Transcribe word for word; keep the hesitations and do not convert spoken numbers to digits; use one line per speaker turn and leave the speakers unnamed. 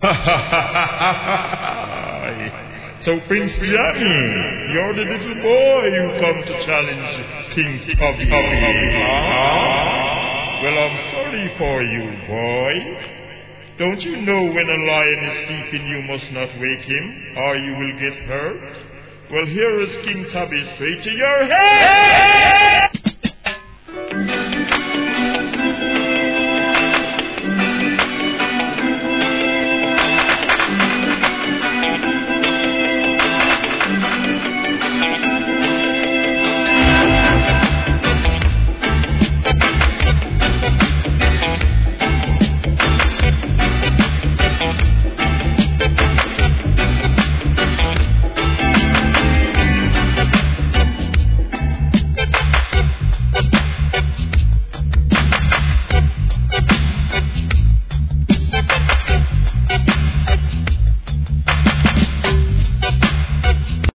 So, Prince Johnny, you're the little boy who come to challenge King Tubby. Well, I'm sorry for you, boy. Don't you know when a lion is sleeping you must not wake him, or you will get hurt? Well, here is King Tubby straight to your head!